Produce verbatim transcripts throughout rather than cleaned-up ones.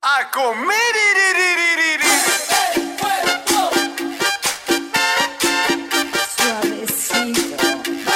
A comer. Suavecito.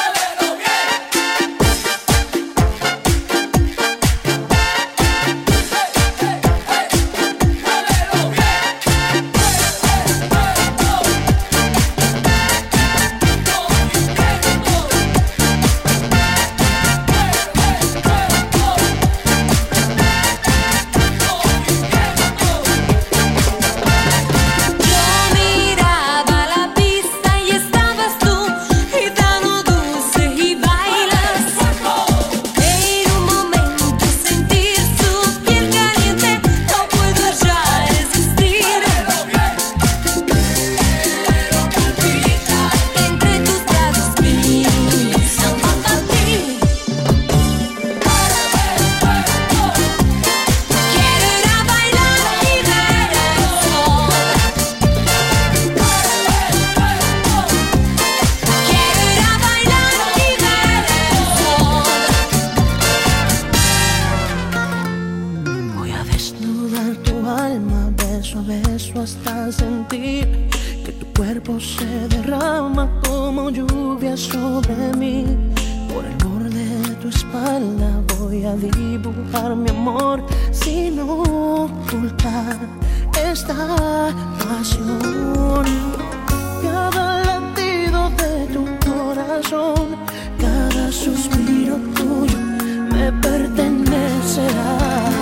Beso a beso hasta sentir que tu cuerpo se derrama como lluvia sobre mí. Por el borde de tu espalda voy a dibujar mi amor sin ocultar esta pasión. Cada latido de tu corazón, cada suspiro tuyo me pertenecerá.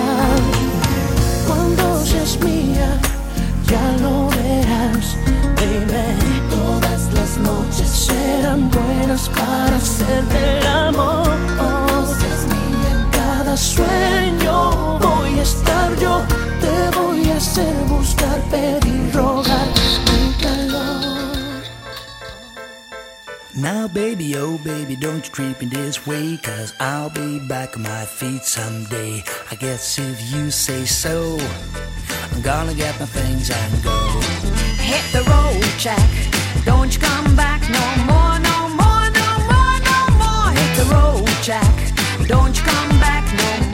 Cuando seas mía, ya lo verás. Dime, todas las noches serán buenas para hacerte el amor. En cada sueño voy a estar yo. Te voy a hacer buscar, pedir, rogar mi calor. Now baby, oh baby, don't you treat me this way, 'cause I'll be back on my feet someday. I guess if you say so, I'm gonna get my things and go. Hit the road, Jack. Don't you come back no more, no more, no more, no more. Hit the road, Jack. Don't you come back no more.